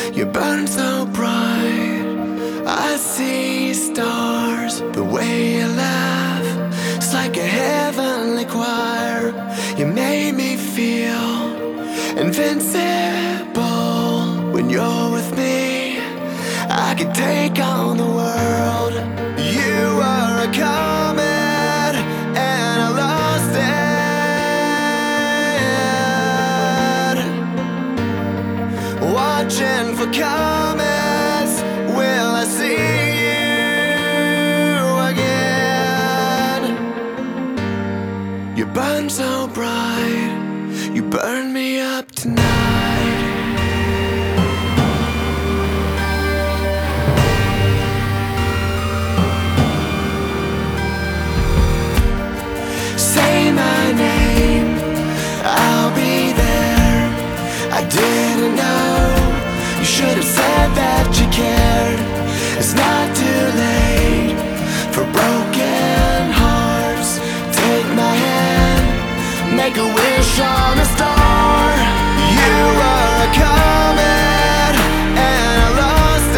You burn so bright, I see stars. The way you laugh, it's like a heavenly choir. You made me feel invincible. When you're with me, I can take on the world. You are a comet and I lost it. Watching for comets, will I see you again? You burn so bright, you burn me up tonight. Say my name, I'll be there. I didn't know, you should have said that you cared. It's not too late for broken hearts. Take my hand, make a wish on a star. You are a comet and I lost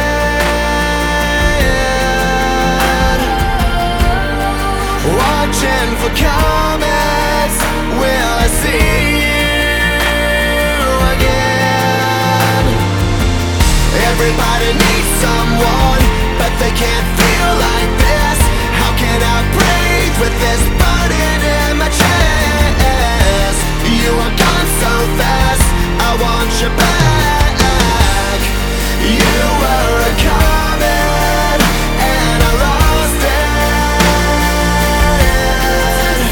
it. Watching for comets, will I see you again? Everybody needs someone, but they can't feel like this. How can I breathe with this burden in my chest? You are gone so fast, I want you back. You were a comet and I lost it.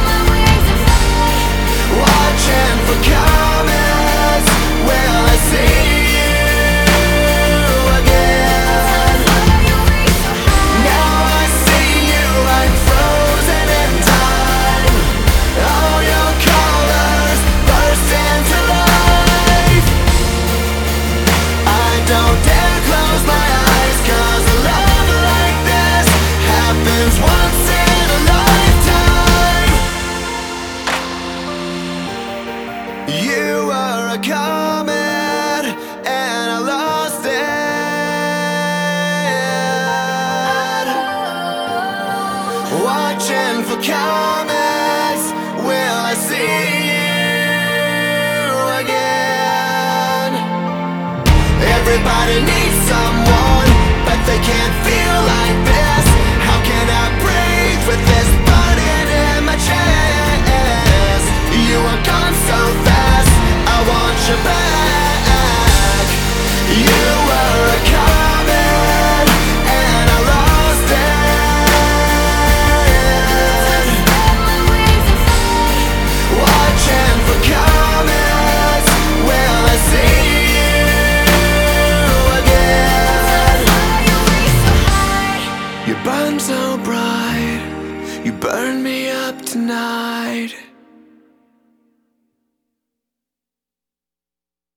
Watching for comets, will I see you again? Now I see you like frozen in time. All your colors burst into life. I don't dare close my eyes, 'cause a love like this happens once in a lifetime. You are a comet and I lost it. Watching for comets, will I see you again? Everybody needs someone, but they can't feel like this. How can I breathe with this burden in my chest? You are gone so fast, I want you back. You were a comet and I lost it. Watching for comets, will I see you again? You burn so bright, you burn me up tonight.